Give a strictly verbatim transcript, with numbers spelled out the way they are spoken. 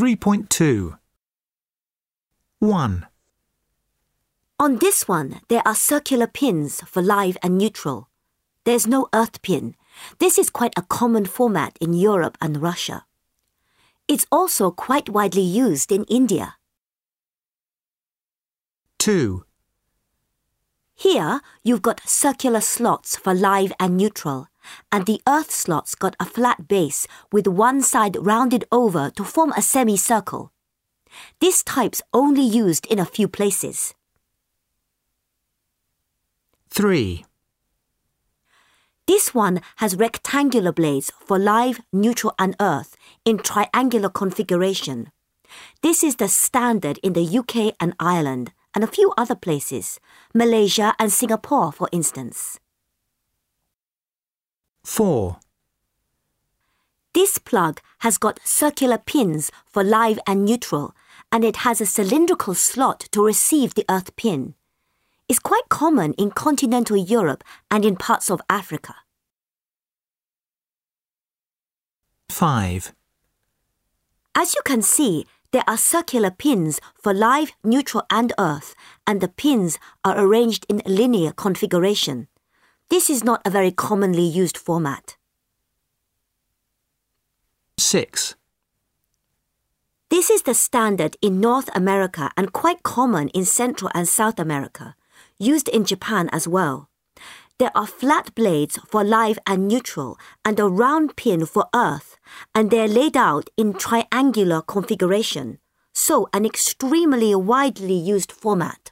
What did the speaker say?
three point two. one. On this one, there are circular pins for live and neutral. There's no earth pin. This is quite a common format in Europe and Russia. It's also quite widely used in India. two. Here, you've got circular slots for live and neutral, and the earth slots got a flat base with one side rounded over to form a semicircle. This type's only used in a few places. three. This one has rectangular blades for live, neutral and earth in triangular configuration. This is the standard in the U K and Ireland and a few other places, Malaysia and Singapore, for instance. four. This plug has got circular pins for live and neutral, and it has a cylindrical slot to receive the earth pin. It's quite common in continental Europe and in parts of Africa. five. As you can see, there are circular pins for live, neutral and earth, and the pins are arranged in linear configuration. This is not a very commonly used format. six. This is the standard in North America and quite common in Central and South America, used in Japan as well. There are flat blades for live and neutral and a round pin for earth, and they're laid out in triangular configuration, so an extremely widely used format.